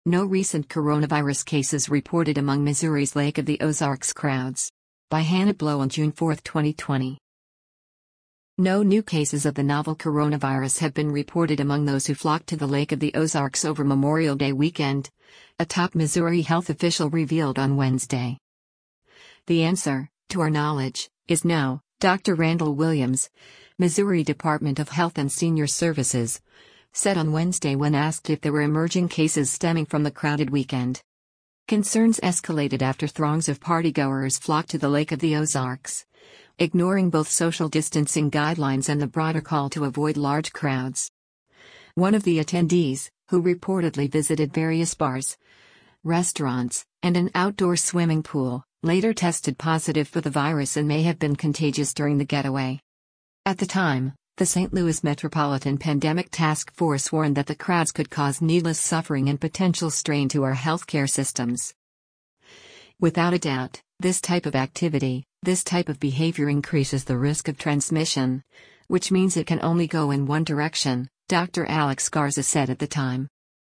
No recent coronavirus cases reported among Missouri's Lake of the Ozarks crowds. By Hannah Blow on June 4, 2020. No new cases of the novel coronavirus have been reported among those who flocked to the Lake of the Ozarks over Memorial Day weekend, a top Missouri health official revealed on Wednesday. The answer, to our knowledge, is no, Dr. Randall Williams, Missouri Department of Health and Senior Services, said on Wednesday when asked if there were emerging cases stemming from the crowded weekend. Concerns escalated after throngs of partygoers flocked to the Lake of the Ozarks, ignoring both social distancing guidelines and the broader call to avoid large crowds. One of the attendees, who reportedly visited various bars, restaurants, and an outdoor swimming pool, later tested positive for the virus and may have been contagious during the getaway. At the time, the St. Louis Metropolitan Pandemic Task Force warned that the crowds could cause needless suffering and potential strain to our healthcare systems. Without a doubt, this type of activity, this type of behavior increases the risk of transmission, which means it can only go in one direction, Dr. Alex Garza said at the time.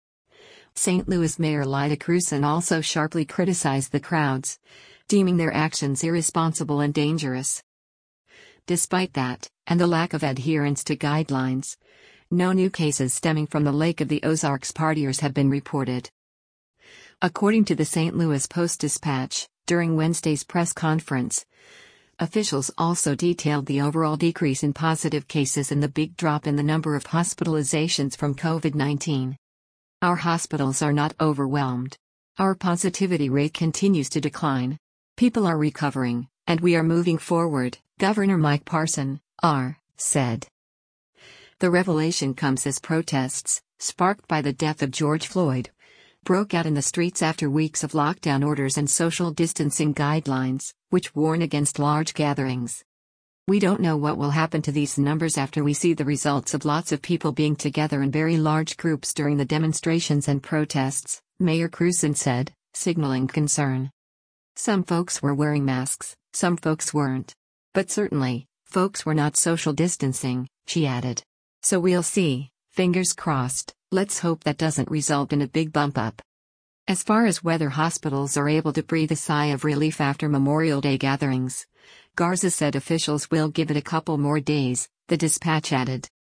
St. Louis Mayor Lyda Krewson also sharply criticized the crowds, deeming their actions irresponsible and dangerous. Despite that, and the lack of adherence to guidelines, no new cases stemming from the Lake of the Ozarks partiers have been reported. According to the St. Louis Post-Dispatch, during Wednesday's press conference, officials also detailed the overall decrease in positive cases and the big drop in the number of hospitalizations from COVID-19. Our hospitals are not overwhelmed. Our positivity rate continues to decline. People are recovering, and we are moving forward, Governor Mike Parson, R., said. The revelation comes as protests, sparked by the death of George Floyd, broke out in the streets after weeks of lockdown orders and social distancing guidelines, which warn against large gatherings. We don't know what will happen to these numbers after we see the results of lots of people being together in very large groups during the demonstrations and protests, Mayor Krewson said, signaling concern. Some folks were wearing masks, some folks weren't. But certainly, folks were not social distancing, she added. So we'll see, fingers crossed, let's hope that doesn't result in a big bump up. As far as whether hospitals are able to breathe a sigh of relief after Memorial Day gatherings, Garza said officials will give it a couple more days, the dispatch added.